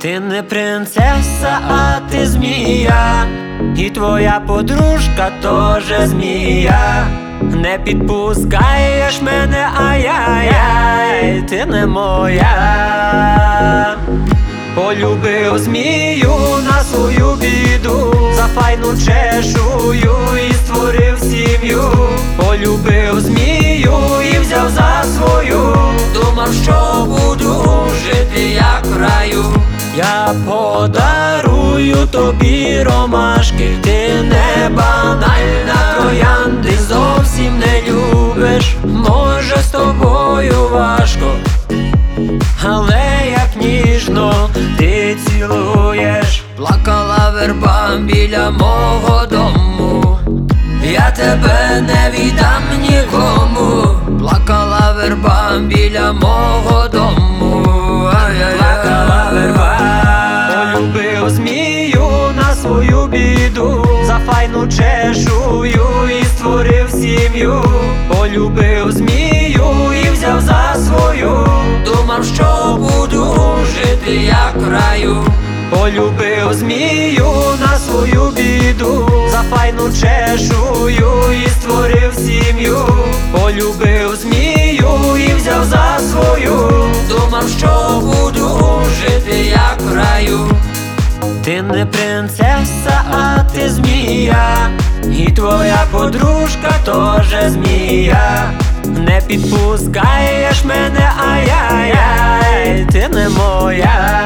Ти не принцеса, а ти змія, і твоя подружка тоже змія. Не підпускаєш мене, ай-яй-яй, ти не моя. Полюбив змію на свою біду, за файну чешую і створив сім'ю. Полюбив змію і взяв за свою, думав, що буду жити як в раю. Я подарую тобі ромашки, ти не банальна троянди, зовсім не любиш, може з тобою важко, але як ніжно ти цілуєш. Плакала верба біля мого дому, я тебе не віддам нікому. Плакала верба біля мого дому, плакала верба. Полюбив змію на свою біду, за файну чешую і створив сім'ю. Полюбив змію і взяв за свою, думав, що буду жити як в раю. Полюбив змію на свою біду, за файну чешую і створив сім'ю. Полюбив змію і взяв за свою, думав, що буду жити як в раю. Ти не принцеса, а ти змія, і твоя подружка тоже змія. Не підпускаєш мене, ай-яй-яй, ти не моя.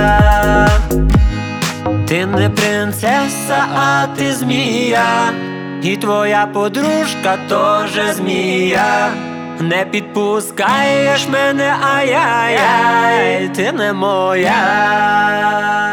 Ти не принцеса, а ти змія, і твоя подружка тоже змія. Не підпускаєш мене, ай-яй-яй, ти не моя.